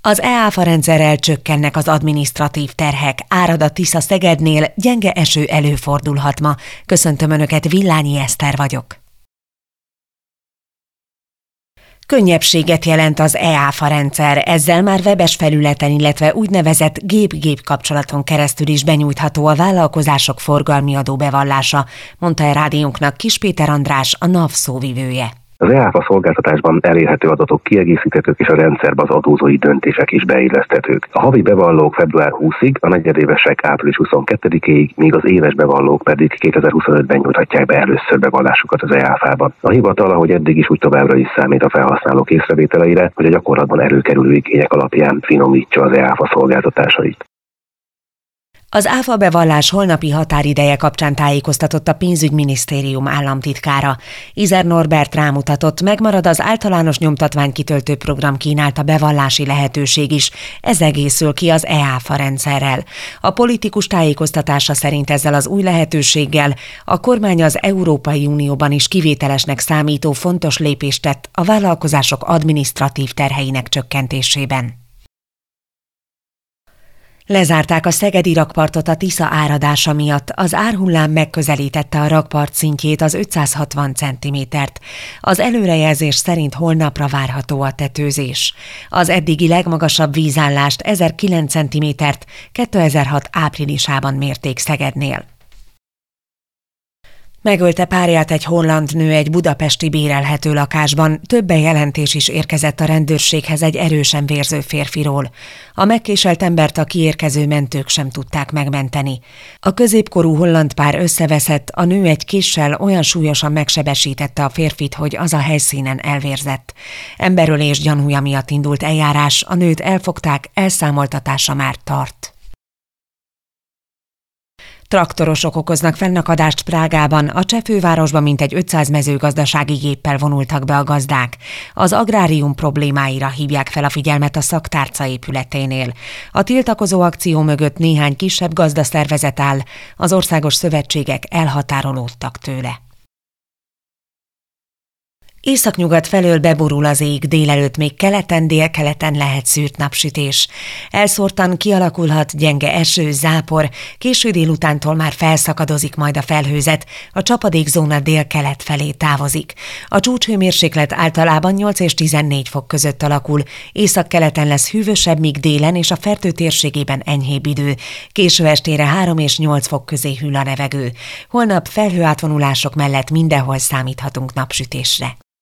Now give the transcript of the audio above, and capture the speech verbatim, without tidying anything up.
Az e-áfa rendszerrel csökkennek az adminisztratív terhek, árad a Tisza Szegednél, gyenge eső előfordulhat ma. Köszöntöm Önöket, Villányi Eszter vagyok. Könnyebbséget jelent az e-áfa rendszer, ezzel már webes felületen, illetve úgynevezett gép-gép kapcsolaton keresztül is benyújtható a vállalkozások forgalmi adóbevallása, mondta a rádiónknak Kiss Péter András, a NAV szóvivője. Az e-áfa szolgáltatásban elérhető adatok kiegészíthetők, és a rendszerbe az adózói döntések is beilleszthetők. A havi bevallók február huszadikáig, a negyedévesek április huszonkettedikéig, míg az éves bevallók pedig kétezer-huszonötben nyújthatják be először bevallásukat az e-áfában. A hivatal, ahogy eddig is, úgy továbbra is számít a felhasználók észrevételeire, hogy a gyakorlatban előkerülő igények alapján finomítsa az e-áfa szolgáltatásait. Az áfa bevallás holnapi határideje kapcsán tájékoztatott a Pénzügyminisztérium államtitkára. Izer Norbert rámutatott, megmarad az általános nyomtatványkitöltő program kínálta bevallási lehetőség is, ez egészül ki az e-áfa rendszerrel. A politikus tájékoztatása szerint ezzel az új lehetőséggel a kormány az Európai Unióban is kivételesnek számító fontos lépést tett a vállalkozások adminisztratív terheinek csökkentésében. Lezárták a szegedi rakpartot a Tisza áradása miatt, az árhullám megközelítette a rakpart szintjét, az ötszázhatvan centimétert. Az előrejelzés szerint holnapra várható a tetőzés. Az eddigi legmagasabb vízállást ezerkilenc centimétert kétezer-hat áprilisában mérték Szegednél. Megölte párját egy holland nő egy budapesti bérelhető lakásban, több bejelentés is érkezett a rendőrséghez egy erősen vérző férfiról. A megkéselt embert a kiérkező mentők sem tudták megmenteni. A középkorú holland pár összeveszett, a nő egy késsel olyan súlyosan megsebesítette a férfit, hogy az a helyszínen elvérzett. Emberölés gyanúja miatt indult eljárás, a nőt elfogták, elszámoltatása már tart. Traktorosok okoznak fennakadást Prágában, a cseh fővárosban mintegy ötszáz mezőgazdasági géppel vonultak be a gazdák. Az agrárium problémáira hívják fel a figyelmet a szaktárca épületénél. A tiltakozó akció mögött néhány kisebb gazdaszervezet áll, az országos szövetségek elhatárolódtak tőle. Északnyugat felől beborul az ég, délelőtt még keleten, délkeleten lehet szűrt napsütés. Elszórtan kialakulhat gyenge eső, zápor, késő délutántól már felszakadozik majd a felhőzet, a csapadékzóna délkelet felé távozik. A csúcshőmérséklet általában nyolc és tizennégy fok között alakul, északkeleten lesz hűvösebb, míg délen és a Fertő térségében enyhébb idő. Késő estére három és nyolc fok közé hűl a levegő. Holnap felhőátvonulások mellett mindenhol számíthatunk napsütésre.